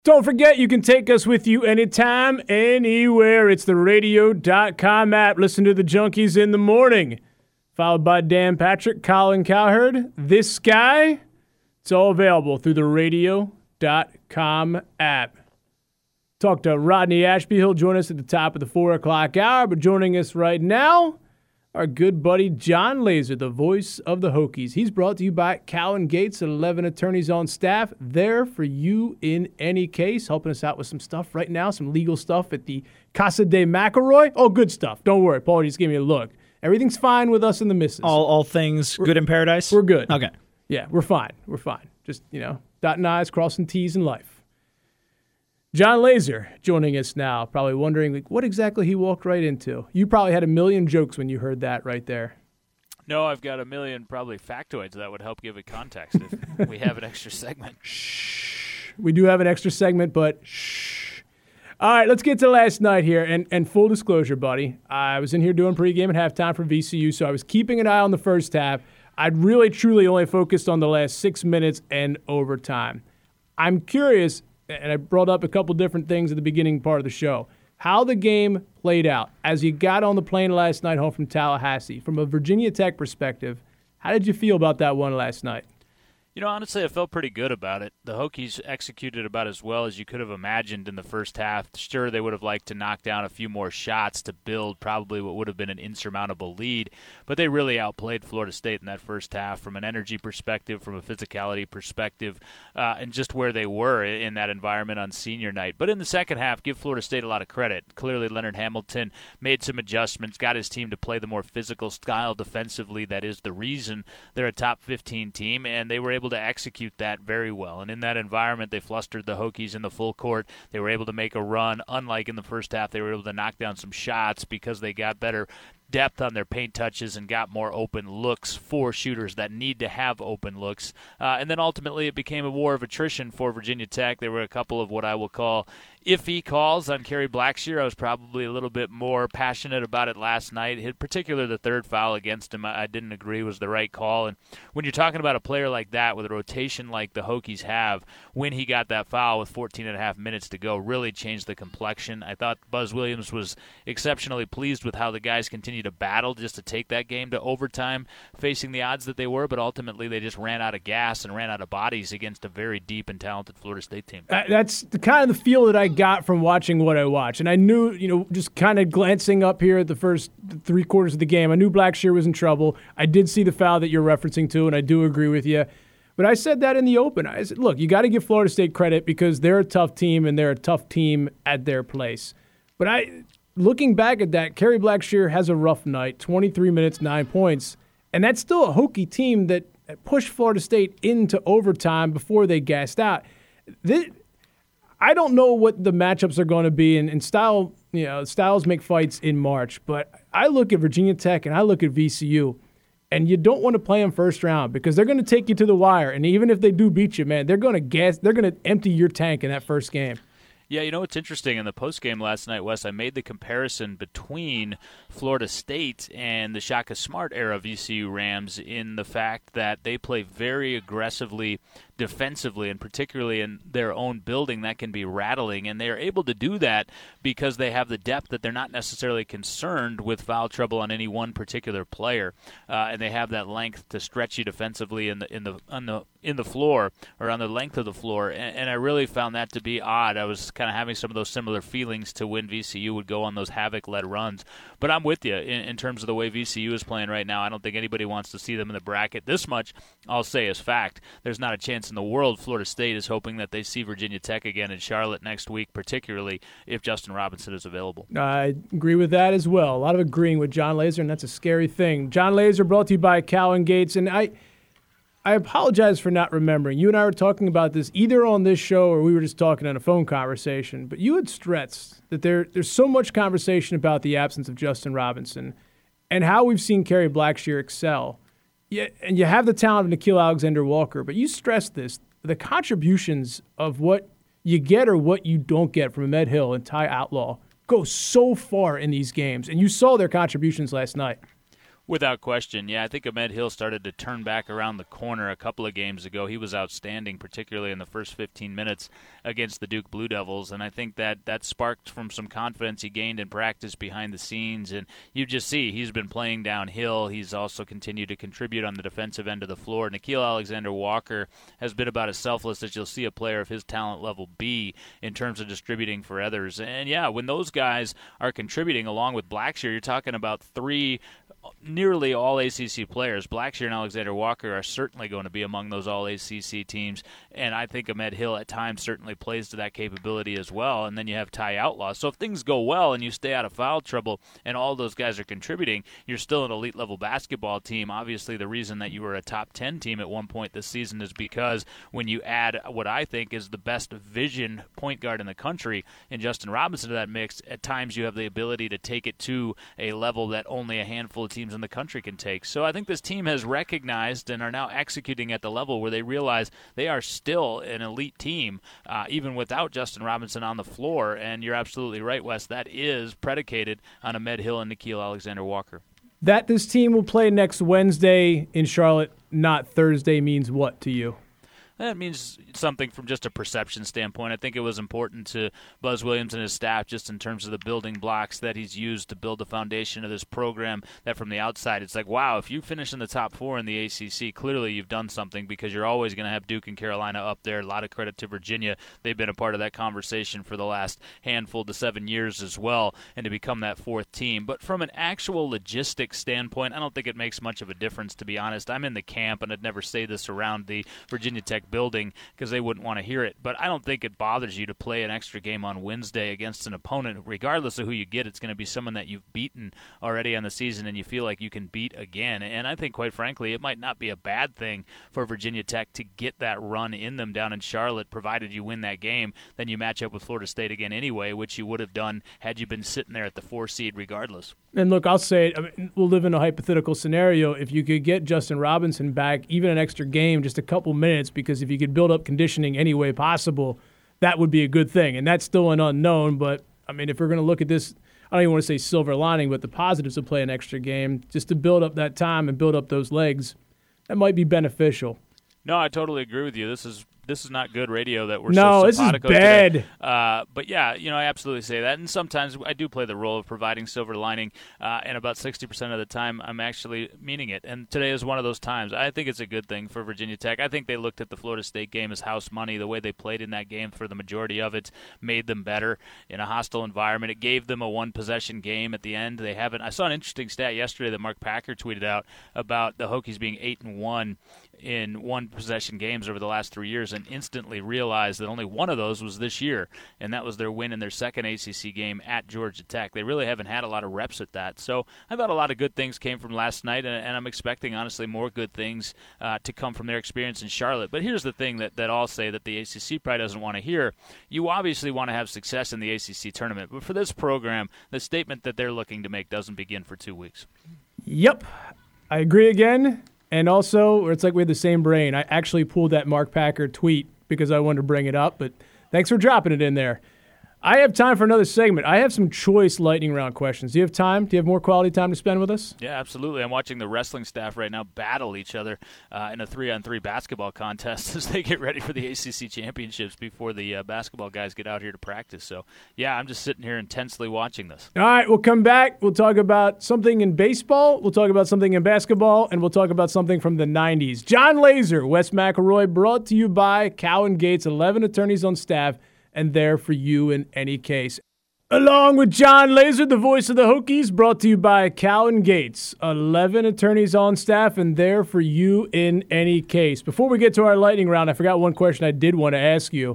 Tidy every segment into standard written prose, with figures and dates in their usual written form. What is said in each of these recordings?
Don't forget, you can take us with you anytime, anywhere. It's the radio.com app. Listen to the Junkies in the morning. Followed by Dan Patrick, Colin Cowherd. This guy, it's all available through the radio.com app. Talk to Rodney Ashby. He'll join us at the top of the 4 o'clock hour. But joining us right now, our good buddy John Laser, the voice of the Hokies. He's brought to you by Cowan Gates, 11 attorneys on staff, there for you in any case, helping us out with some stuff right now, some legal stuff at the Casa de McElroy. Oh, good stuff. Don't worry. Paul just gave me a look. Everything's fine with us and the missus. All things good in paradise? We're good. Okay. Yeah, we're fine. We're fine. Just, dotting I's, crossing T's in life. John Laser joining us now, probably wondering what exactly he walked right into. You probably had a million jokes when you heard that right there. No, I've got a million probably factoids that would help give it context if we have an extra segment. Shh. We do have an extra segment, but shh. All right, let's get to last night here. And full disclosure, buddy, I was in here doing pregame and halftime for VCU, so I was keeping an eye on the first half. I'd really, truly only focused on the last 6 minutes and overtime. I'm curious, and I brought up a couple different things at the beginning part of the show, how the game played out as you got on the plane last night home from Tallahassee. From a Virginia Tech perspective, how did you feel about that one last night? Honestly, I felt pretty good about it. The Hokies executed about as well as you could have imagined in the first half. Sure, they would have liked to knock down a few more shots to build probably what would have been an insurmountable lead, but they really outplayed Florida State in that first half from an energy perspective, from a physicality perspective, and just where they were in that environment on senior night. But in the second half, give Florida State a lot of credit. Clearly, Leonard Hamilton made some adjustments, got his team to play the more physical style defensively. That is the reason they're a top 15 team, and they were able to execute that very well. And in that environment, they flustered the Hokies in the full court. They were able to make a run. Unlike in the first half, they were able to knock down some shots because they got better depth on their paint touches and got more open looks for shooters that need to have open looks. And then ultimately it became a war of attrition for Virginia Tech. There were a couple of what I will call iffy calls on Kerry Blackshear. I was probably a little bit more passionate about it last night. In particular, the third foul against him, I didn't agree was the right call. And when you're talking about a player like that with a rotation like the Hokies have, when he got that foul with 14 and a half minutes to go, really changed the complexion. I thought Buzz Williams was exceptionally pleased with how the guys continued to battle just to take that game to overtime, facing the odds that they were, but ultimately they just ran out of gas and ran out of bodies against a very deep and talented Florida State team. That's the kind of the feel that I got from watching what I watched. And I knew, just kind of glancing up here at the first 3 quarters of the game, I knew Blackshear was in trouble. I did see the foul that you're referencing to, and I do agree with you. But I said that in the open. I said, look, you got to give Florida State credit because they're a tough team, and they're a tough team at their place. But looking back at that, Kerry Blackshear has a rough night, 23 minutes, 9 points. And that's still a Hokie team that pushed Florida State into overtime before they gassed out. I don't know what the matchups are going to be, and styles make fights in March. But I look at Virginia Tech and I look at VCU, and you don't want to play them first round because they're going to take you to the wire. And even if they do beat you, man, they're going to empty your tank in that first game. Yeah, what's interesting in the postgame last night, Wes, I made the comparison between Florida State and the Shaka Smart era VCU Rams in the fact that they play very aggressively defensively, and particularly in their own building that can be rattling, and they are able to do that because they have the depth that they're not necessarily concerned with foul trouble on any one particular player, and they have that length to stretch you defensively in the floor or on the length of the floor, and I really found that to be odd. I was kind of having some of those similar feelings to when VCU would go on those havoc-led runs, but I'm with you in terms of the way VCU is playing right now. I don't think anybody wants to see them in the bracket. This much I'll say is fact. There's not a chance in the world Florida State is hoping that they see Virginia Tech again in Charlotte next week, particularly if Justin Robinson is available. I agree with that as well. A lot of agreeing with John Laser, and that's a scary thing. John Laser brought to you by Cowan Gates, and I apologize for not remembering. You and I were talking about this either on this show or we were just talking on a phone conversation, but you had stressed that there's so much conversation about the absence of Justin Robinson and how we've seen Kerry Blackshear excel. Yeah, and you have the talent of Nickeil Alexander-Walker, but you stressed this, the contributions of what you get or what you don't get from Ahmed Hill and Ty Outlaw go so far in these games, and you saw their contributions last night. Without question, yeah. I think Ahmed Hill started to turn back around the corner a couple of games ago. He was outstanding, particularly in the first 15 minutes against the Duke Blue Devils, and I think that sparked from some confidence he gained in practice behind the scenes, and you just see he's been playing downhill. He's also continued to contribute on the defensive end of the floor. Nickeil Alexander-Walker has been about as selfless as you'll see a player of his talent level be in terms of distributing for others. And, yeah, when those guys are contributing along with Blackshear, you're talking about three nearly all ACC players. Blackshear and Alexander Walker are certainly going to be among those all ACC teams, and I think Ahmed Hill at times certainly plays to that capability as well. And then you have Ty Outlaw. So if things go well and you stay out of foul trouble and all those guys are contributing, you're still an elite level basketball team. Obviously, the reason that you were a top 10 team at one point this season is because when you add what I think is the best vision point guard in the country in Justin Robinson to that mix, at times you have the ability to take it to a level that only a handful of teams in the country can take. So I think this team has recognized and are now executing at the level where they realize they are still an elite team, even without Justin Robinson on the floor. And you're absolutely right, Wes. That is predicated on Ahmed Hill and Nickeil Alexander-Walker. That this team will play next Wednesday in Charlotte, not Thursday, means what to you? That means something from just a perception standpoint. I think it was important to Buzz Williams and his staff just in terms of the building blocks that he's used to build the foundation of this program, that from the outside it's like, wow, if you finish in the top four in the ACC, clearly you've done something, because you're always going to have Duke and Carolina up there. A lot of credit to Virginia. They've been a part of that conversation for the last handful to 7 years as well, and to become that fourth team. But from an actual logistics standpoint, I don't think it makes much of a difference, to be honest. I'm in the camp, and I'd never say this around the Virginia Tech building because they wouldn't want to hear it, but I don't think it bothers you to play an extra game on Wednesday against an opponent. Regardless of who you get, it's going to be someone that you've beaten already on the season and you feel like you can beat again. And I think, quite frankly, it might not be a bad thing for Virginia Tech to get that run in them down in Charlotte, provided you win that game. Then you match up with Florida State again anyway, which you would have done had you been sitting there at the 4 seed regardless. And look, I'll say it, I mean, we'll live in a hypothetical scenario. If you could get Justin Robinson back, even an extra game, just a couple minutes, because if you could build up conditioning any way possible, that would be a good thing. And that's still an unknown, but, I mean, if we're going to look at this, I don't even want to say silver lining, but the positives of playing an extra game, just to build up that time and build up those legs, that might be beneficial. No, I totally agree with you. This is not good radio that we're no, so this is bad. Today. But yeah, I absolutely say that. And sometimes I do play the role of providing silver lining, and about 60% of the time I'm actually meaning it. And today is one of those times. I think it's a good thing for Virginia Tech. I think they looked at the Florida State game as house money. The way they played in that game for the majority of it made them better in a hostile environment. It gave them a one-possession game at the end. I saw an interesting stat yesterday that Mark Packer tweeted out about the Hokies being 8-1 in one-possession games over the last 3 years, and instantly realized that only one of those was this year, and that was their win in their second ACC game at Georgia Tech. They really haven't had a lot of reps at that. So I thought a lot of good things came from last night, and I'm expecting, honestly, more good things to come from their experience in Charlotte. But here's the thing that I'll say that the ACC probably doesn't want to hear. You obviously want to have success in the ACC tournament, but for this program, the statement that they're looking to make doesn't begin for 2 weeks. Yep, I agree again. And also, it's like we had the same brain. I actually pulled that Mark Packer tweet because I wanted to bring it up, but thanks for dropping it in there. I have time for another segment. I have some choice lightning round questions. Do you have time? Do you have more quality time to spend with us? Yeah, absolutely. I'm watching the wrestling staff right now battle each other in a 3-on-3 basketball contest as they get ready for the ACC championships before the basketball guys get out here to practice. So, yeah, I'm just sitting here intensely watching this. All right, we'll come back. We'll talk about something in baseball. We'll talk about something in basketball, and we'll talk about something from the 90s. John Laser, Wes McElroy, brought to you by Cowan Gates, 11 attorneys on staff, and there for you in any case. Along with John Laser, the voice of the Hokies, brought to you by Cowan Gates. 11 attorneys on staff and there for you in any case. Before we get to our lightning round, I forgot one question I did want to ask you.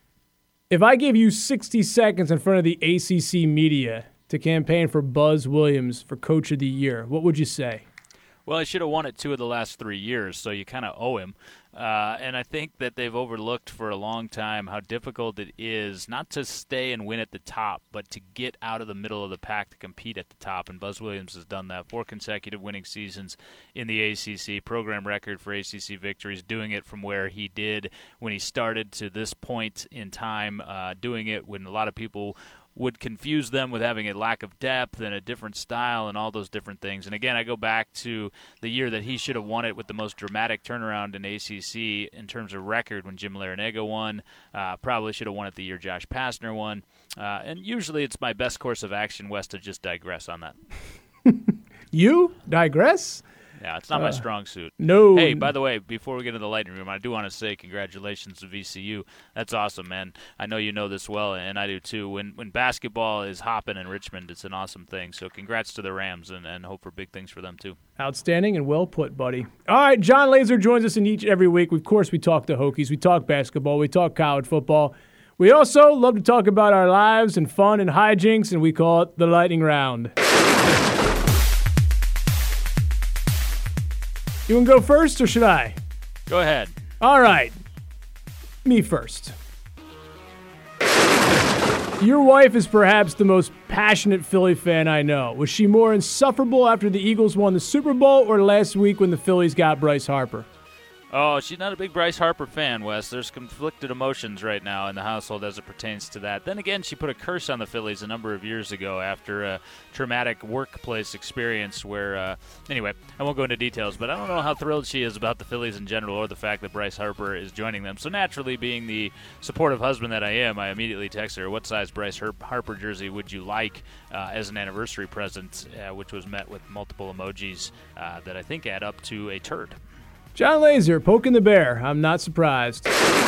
If I gave you 60 seconds in front of the ACC media to campaign for Buzz Williams for Coach of the Year, what would you say? Well, he should have won it 2 of the last 3 years, so you kind of owe him. And I think that they've overlooked for a long time how difficult it is not to stay and win at the top, but to get out of the middle of the pack to compete at the top. And Buzz Williams has done that. 4 consecutive winning seasons in the ACC, program record for ACC victories, doing it from where he did when he started to this point in time, doing it when a lot of people would confuse them with having a lack of depth and a different style and all those different things. And again, I go back to the year that he should have won it with the most dramatic turnaround in ACC in terms of record when Jim Larrañaga won. Probably should have won it the year Josh Pastner won. And usually it's my best course of action, Wes, to just digress on that. You digress? Yeah, it's not my strong suit. No. Hey, by the way, before we get into the lightning room, I do want to say congratulations to VCU. That's awesome, man. I know you know this well, and I do too. When basketball is hopping in Richmond, it's an awesome thing. So congrats to the Rams, and hope for big things for them too. Outstanding and well put, buddy. All right, John Laser joins us in each every week. Of course, we talk the Hokies, we talk basketball, we talk college football. We also love to talk about our lives and fun and hijinks, and we call it the lightning round. You want to go first, or should I? Go ahead. All right. Me first. Your wife is perhaps the most passionate Philly fan I know. Was she more insufferable after the Eagles won the Super Bowl or last week when the Phillies got Bryce Harper? Oh, she's not a big Bryce Harper fan, Wes. There's conflicted emotions right now in the household as it pertains to that. Then again, she put a curse on the Phillies a number of years ago after a traumatic workplace experience where, anyway, I won't go into details, but I don't know how thrilled she is about the Phillies in general or the fact that Bryce Harper is joining them. So naturally, being the supportive husband that I am, I immediately text her, what size Bryce Harper jersey would you like as an anniversary present, which was met with multiple emojis that I think add up to a turd. John Laser, poking the bear. I'm not surprised.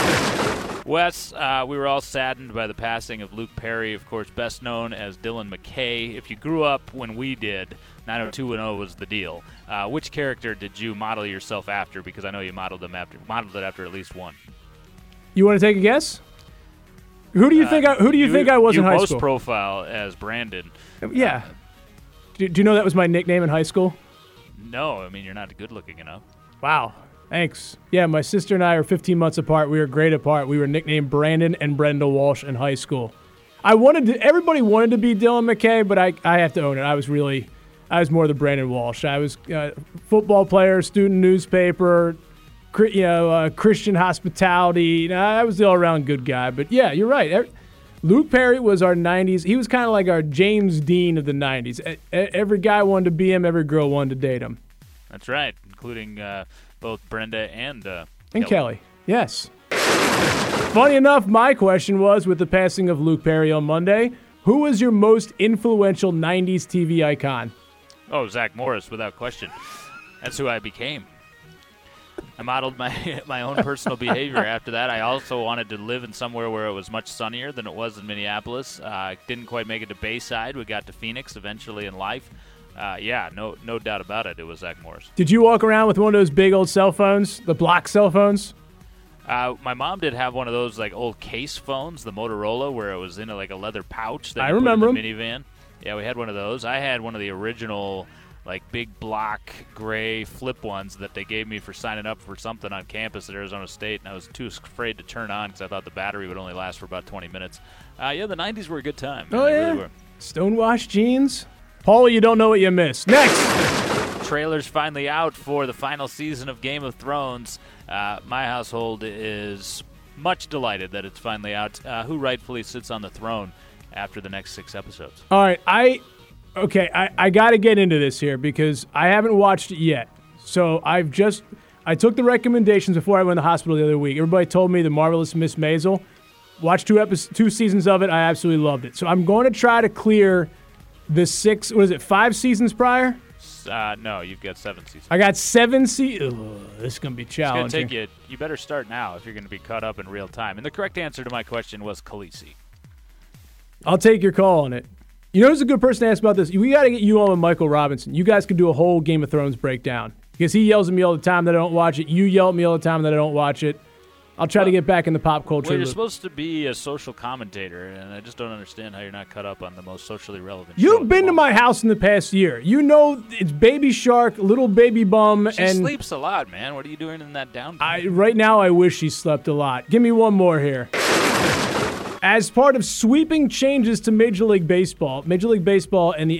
Wes, we were all saddened by the passing of Luke Perry, of course, best known as Dylan McKay. If you grew up when we did, 90210 was the deal. Which character did you model yourself after? Because I know you modeled it after at least one. You want to take a guess? Who do you think I was in high school? You post profile as Brandon. Yeah. Do you know that was my nickname in high school? No, I mean you're not good looking enough. Wow. Thanks. Yeah, my sister and I are 15 months apart. We were great apart. We were nicknamed Brandon and Brenda Walsh in high school. Everybody wanted to be Dylan McKay, but I have to own it. I was more the Brandon Walsh. I was football player, student newspaper, Christian hospitality. I was the all-around good guy. But yeah, you're right. Luke Perry was our 90s. He was kind of like our James Dean of the 90s. Every guy wanted to be him. Every girl wanted to date him. That's right, including both Brenda and Kelly. Yes. Funny enough, my question was, with the passing of Luke Perry on Monday, who was your most influential 90s TV icon? Oh, Zach Morris, without question. That's who I became. I modeled my own personal behavior after that. I also wanted to live in somewhere where it was much sunnier than it was in Minneapolis. Didn't quite make it to Bayside. We got to Phoenix eventually in life. No doubt about it. It was Zach Morris. Did you walk around with one of those big old cell phones, the block cell phones? My mom did have one of those like old case phones, the Motorola, where it was in a leather pouch that I you remember put in the minivan. Yeah, we had one of those. I had one of the original big block gray flip ones that they gave me for signing up for something on campus at Arizona State, and I was too afraid to turn on because I thought the battery would only last for about 20 minutes. The 90s were a good time. Oh, yeah. Really were. Stonewashed jeans. Paul, you don't know what you missed. Next! Trailer's finally out for the final season of Game of Thrones. My household is much delighted that it's finally out. Who rightfully sits on the throne after the next 6 episodes? All right, I got to get into this here because I haven't watched it yet. So I took the recommendations before I went to the hospital the other week. Everybody told me The Marvelous Miss Maisel. Watched 2 seasons of it. I absolutely loved it. So I'm going to try to clear the 5 seasons prior? No, you've got 7 seasons. I got 7 seasons. This is going to be challenging. It's going to take you better start now if you're going to be caught up in real time. And the correct answer to my question was Khaleesi. I'll take your call on it. You know who's a good person to ask about this? We got to get you on with Michael Robinson. You guys could do a whole Game of Thrones breakdown. Because he yells at me all the time that I don't watch it. You yell at me all the time that I don't watch it. I'll try to get back in the pop culture. Well, you're supposed to be a social commentator, and I just don't understand how you're not caught up on the most socially relevant. You've been to my house in the past year. You know it's Baby Shark, Little Baby Bum, she sleeps a lot, man. What are you doing in that downtime? Right now, I wish she slept a lot. Give me one more here. As part of sweeping changes to Major League Baseball and the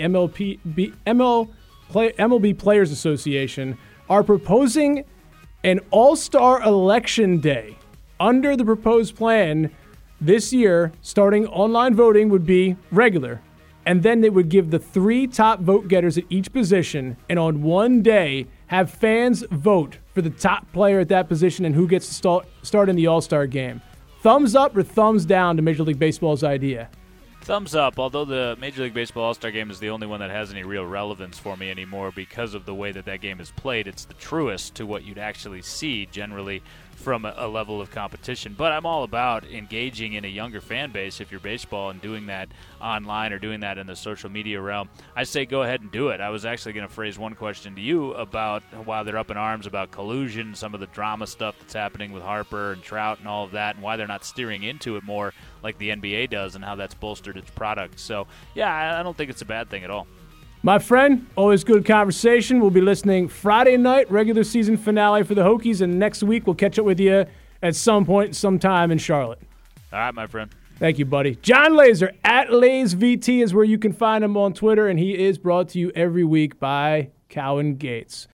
MLB Players Association are proposing an all-star election day. Under the proposed plan, This year, starting online voting would be regular. And then they would give the 3 top vote getters at each position, and on one day, have fans vote for the top player at that position and who gets to start in the All-Star game. Thumbs up or thumbs down to Major League Baseball's idea? Thumbs up, although the Major League Baseball All-Star Game is the only one that has any real relevance for me anymore because of the way that game is played. It's the truest to what you'd actually see generally from a level of competition. But I'm all about engaging in a younger fan base if you're baseball and doing that online or doing that in the social media realm. I say go ahead and do it. I was actually going to phrase one question to you about why they're up in arms about collusion, some of the drama stuff that's happening with Harper and Trout and all of that, and why they're not steering into it more like the NBA does and how that's bolstered its product. So, yeah, I don't think it's a bad thing at all. My friend, always good conversation. We'll be listening Friday night, regular season finale for the Hokies, and next week we'll catch up with you at some point, sometime in Charlotte. All right, my friend. Thank you, buddy. John Laser, at LazeVT is where you can find him on Twitter, and he is brought to you every week by Cowan Gates.